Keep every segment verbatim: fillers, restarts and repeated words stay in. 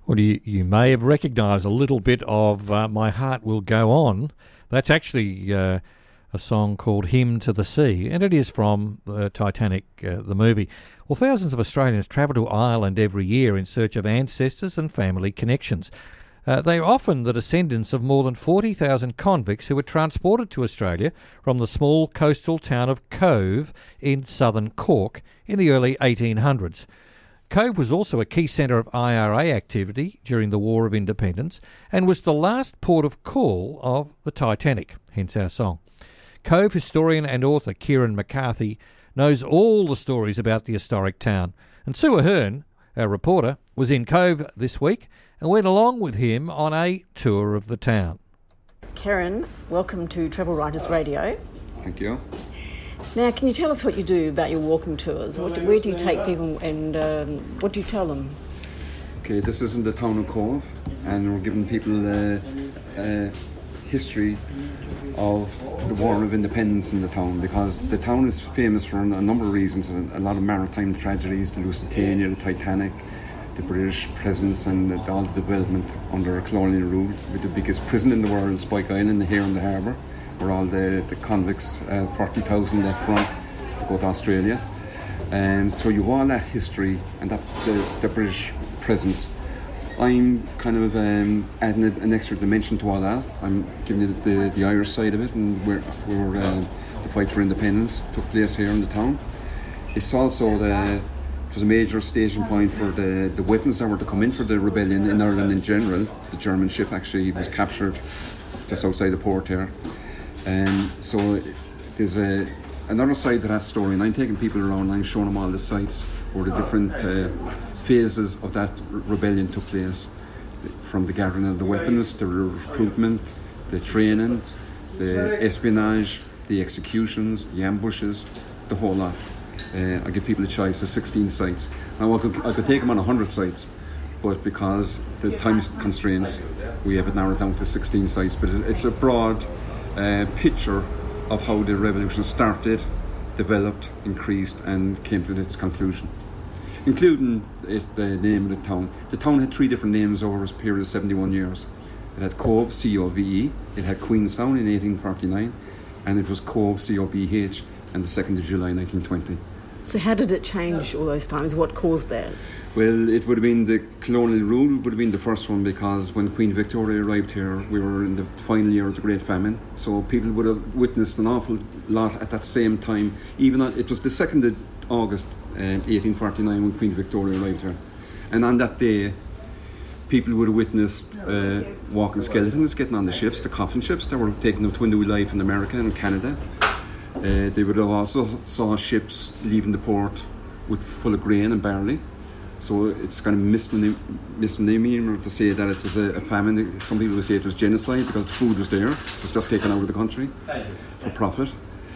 Well, you, you may have recognised a little bit of uh, My Heart Will Go On. That's actually uh, a song called Hymn to the Sea, and it is from uh, Titanic, uh, the movie. Well, thousands of Australians travel to Ireland every year in search of ancestors and family connections. Uh, they are often the descendants of more than forty thousand convicts who were transported to Australia from the small coastal town of Cove in southern Cork in the early eighteen hundreds. Cove was also a key centre of I R A activity during the War of Independence and was the last port of call of the Titanic, hence our song. Cove historian and author Kieran McCarthy knows all the stories about the historic town, and Sue Ahern, our reporter, was in Cove this week and went along with him on a tour of the town. Kieran, welcome to Travel Writers Radio. Thank you. Now, can you tell us what you do about your walking tours? What do, where do you take people and um, what do you tell them? Okay, this is in the town of Cove, and we're giving people a, a history of the War of Independence in the town, because the town is famous for a number of reasons. A lot of maritime tragedies, the Lusitania, the Titanic, the British presence, and all the development under colonial rule, with the biggest prison in the world, Spike Island, here in the harbour, where all the, the convicts, uh, forty thousand left front to go to Australia. Um, so you have all that history and that the, the British presence. I'm kind of um, adding a, an extra dimension to all that. I'm giving you the, the Irish side of it, and where, where uh, the fight for independence took place here in the town. It's also the it was a major staging point for the, the weapons that were to come in for the rebellion in Ireland in general. The German ship actually was captured just outside the port here. Um, so there's a, another side to that story, and I'm taking people around and I'm showing them all the sites where the different uh, phases of that rebellion took place, from the gathering of the weapons, the recruitment, the training, the espionage, the executions, the ambushes, the whole lot. Uh, I give people a choice of sixteen sites. Now I could, I could take them on one hundred sites, but because the time constraints, we have it narrowed down to sixteen sites. But it's a broad uh, picture of how the revolution started, developed, increased, and came to its conclusion, including it, the name of the town. The town had three different names over a period of seventy-one years. It had Cove, C O V E, it had Queenstown in eighteen forty-nine, and it was Cove, C O B H, and the second of July nineteen twenty. So how did it change all those times? What caused that? Well, it would have been the colonial rule would have been the first one, because when Queen Victoria arrived here, we were in the final year of the Great Famine. So people would have witnessed an awful lot at that same time. Even on, it was the second of August, um, eighteen forty-nine, when Queen Victoria arrived here. And on that day, people would have witnessed uh, walking skeletons getting on the ships, the coffin ships that were taking them to a new life in America and Canada. Uh, they would have also saw ships leaving the port with full of grain and barley. So it's kind of misnomer to say that it was a, a famine. Some people would say it was genocide because the food was there. It was just taken out of the country for profit.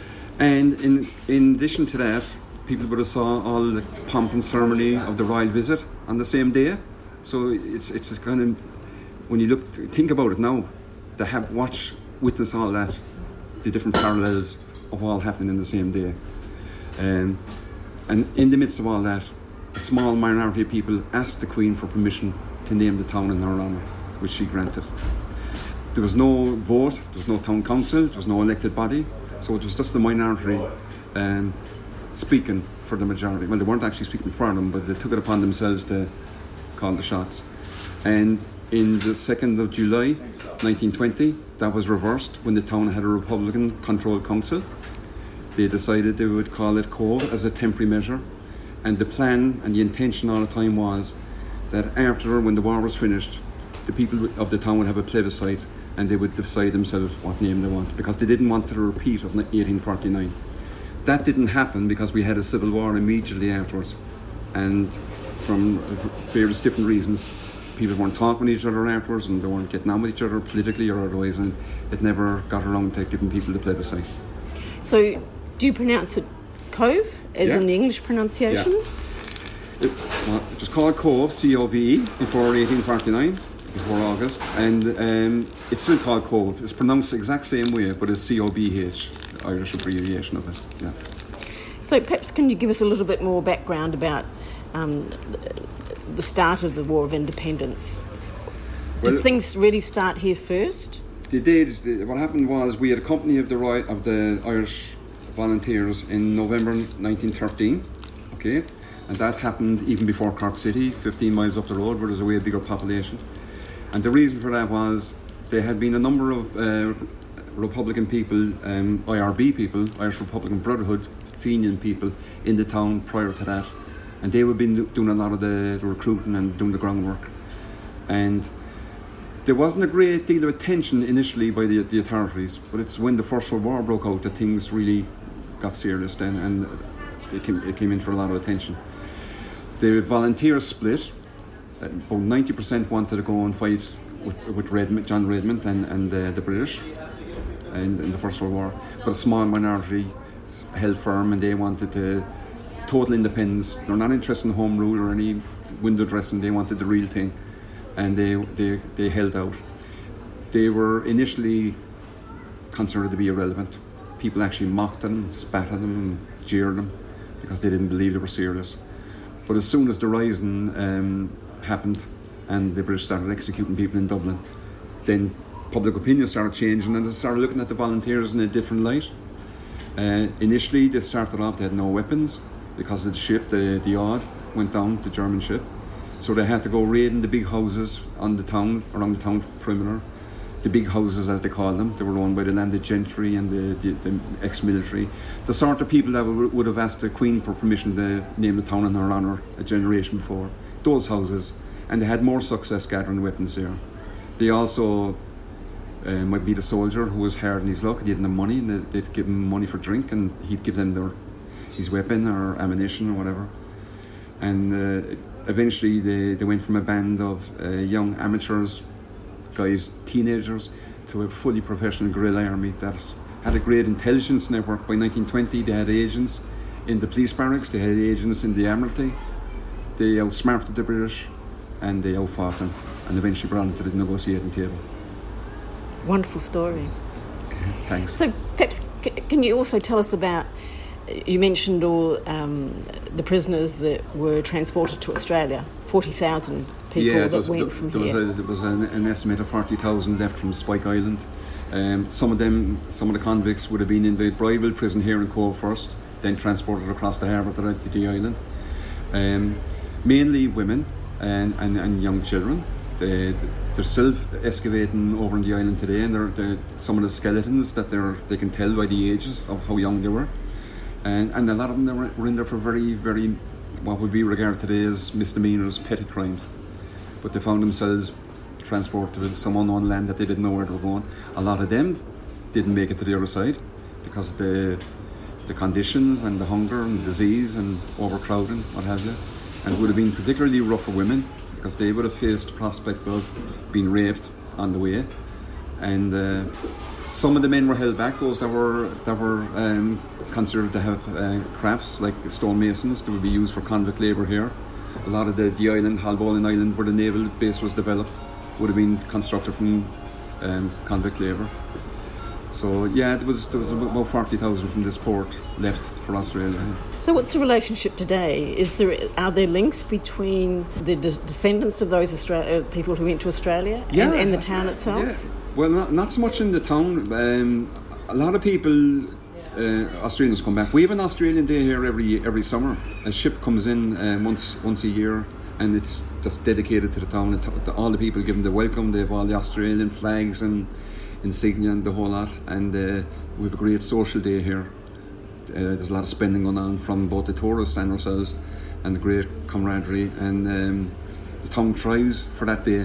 And in, in addition to that, people would have saw all the pomp and ceremony of the royal visit on the same day. So it's it's a kind of, when you look, think about it now, to have watch, witness all that, the different parallels of all happening in the same day. Um, and in the midst of all that, a small minority of people asked the Queen for permission to name the town in her honour, which she granted. There was no vote, there was no town council, there was no elected body, so it was just the minority um, speaking for the majority. Well, they weren't actually speaking for them, but they took it upon themselves to call the shots. And in the second of July nineteen twenty, that was reversed when the town had a Republican-controlled council. They decided they would call it Cove as a temporary measure. And the plan and the intention all the time was that after, when the war was finished, the people of the town would have a plebiscite and they would decide themselves what name they want, because they didn't want the repeat of eighteen forty-nine. That didn't happen because we had a civil war immediately afterwards. And from various different reasons, people weren't talking with each other afterwards, and they weren't getting on with each other politically or otherwise, and it never got around to giving people the plebiscite. So, do you pronounce it Cove, as yeah. in the English pronunciation? Yeah. It, well, it was called Cove, C O V E, before eighteen forty-nine, before August, and um, it's still called Cove. It's pronounced the exact same way, but it's C O B H, the Irish abbreviation of it. Yeah. So perhaps can you give us a little bit more background about um, the start of the War of Independence. Well, Did things really start here first? They did. What happened was we had a company of the of the Irish Volunteers in November nineteen thirteen, okay, and that happened even before Cork City, fifteen miles up the road, where there's a way bigger population. And the reason for that was there had been a number of uh, Republican people, um, I R B people, Irish Republican Brotherhood, Fenian people in the town prior to that, and they would have been doing a lot of the, the recruiting and doing the groundwork. And there wasn't a great deal of attention initially by the, the authorities, but it's when the First World War broke out that things really got serious then, and it came, it came in for a lot of attention. The volunteers split. About ninety percent wanted to go and fight with, with Redmond, John Redmond and, and uh, the British in, in the First World War, but a small minority held firm and they wanted to total independence. They're not interested in home rule or any window dressing, they wanted the real thing, and they, they, they held out. They were initially considered to be irrelevant. People actually mocked them, spat at them and jeered them because they didn't believe they were serious. But as soon as the Rising um, happened and the British started executing people in Dublin, then public opinion started changing and they started looking at the volunteers in a different light. Uh, initially they started off, they had no weapons because of the ship, the, the Odd went down, the German ship, so they had to go raiding the big houses on the town, around the town perimeter. The big houses, as they call them, they were owned by the landed gentry and the, the, the ex-military, the sort of people that would, would have asked the Queen for permission to name the town in her honour a generation before. Those houses, and they had more success gathering weapons there. They also uh, might be the soldier who was hard in his luck, he didn't have money, and they'd, they'd give him money for drink and he'd give them their, his weapon or ammunition or whatever. And uh, eventually they, they went from a band of uh, young amateurs, guys, teenagers, to a fully professional guerrilla army that had a great intelligence network. By nineteen twenty they had agents in the police barracks, they had agents in the Admiralty. They outsmarted the British and they outfought them and eventually brought them to the negotiating table. Wonderful story. Okay, thanks. So perhaps c- can you also tell us about, you mentioned all um, the prisoners that were transported to Australia, forty thousand people yeah, that was, went there, from there here. Was a, there was an, an estimate of forty thousand left from Spike Island. Um, some of them, some of the convicts would have been in the Bridewell prison here in Cove first, then transported across the harbour to the, the island. Um, mainly women and, and, and young children. They, they're still excavating over on the island today, and they're, they're, some of the skeletons that they're, they can tell by the ages of how young they were. And, and a lot of them were, were in there for very, very, what would be regarded today as misdemeanors, petty crimes. But they found themselves transported to some unknown land that they didn't know where they were going. A lot of them didn't make it to the other side because of the, the conditions and the hunger and disease and overcrowding, what have you. And it would have been particularly rough for women because they would have faced the prospect of being raped on the way. And uh, some of the men were held back, those that were that were um, considered to have uh, crafts like stonemasons that would be used for convict labour here. A lot of the, the island, Haulbowline Island, where the naval base was developed, would have been constructed from um, convict labour. So yeah, there was there was about forty thousand from this port left for Australia. So what's the relationship today? Is there are there links between the des- descendants of those Austra- uh, people who went to Australia yeah, and, and the town itself? Yeah. Well, not, not so much in the town. Um, a lot of people, uh, Australians come back. We have an Australian Day here every every summer. A ship comes in uh, once once a year, and it's just dedicated to the town. It, all the people give them the welcome. They have all the Australian flags and insignia and the whole lot. And uh, we have a great social day here. Uh, there's a lot of spending going on from both the tourists and ourselves, and the great camaraderie. And um, the town thrives for that day.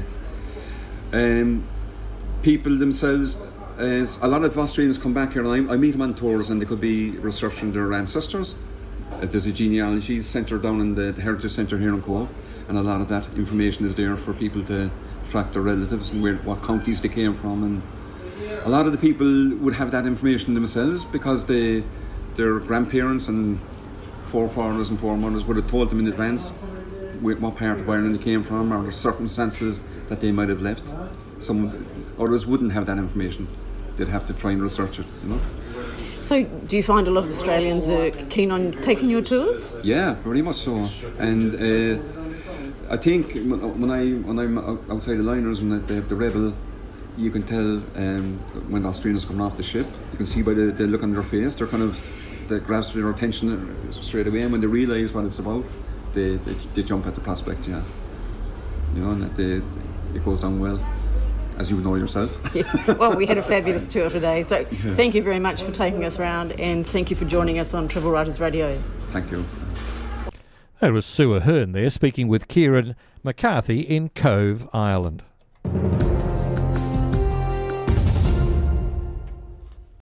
Um, people themselves, uh, a lot of Australians come back here, and I, I meet them on tours, and they could be researching their ancestors. Uh, there's a genealogy centre down in the, the Heritage Centre here in Cove, and a lot of that information is there for people to track their relatives and where, what counties they came from. And a lot of the people would have that information themselves because they, their grandparents and forefathers and foremothers would have told them in advance what part of Ireland they came from or the circumstances that they might have left. Some others wouldn't have that information. They'd have to try and research it, you know. So do you find a lot of Australians are keen on taking your tours? Yeah, very much so. And uh, I think when I when I'm outside the liners, when they have the Rebel, you can tell um, when the Australians are coming off the ship. You can see by the, the look on their face, they're kind of that grasps their attention straight away, and when they realise what it's about, they, they they jump at the prospect. Yeah, you know, and that they, it goes down well, as you know yourself. Yeah. Well, we had a fabulous tour today, so yeah. Thank you very much for taking us around, and thank you for joining us on Travel Writers Radio. Thank you. That was Sue Ahern there speaking with Kieran McCarthy in Cove, Ireland.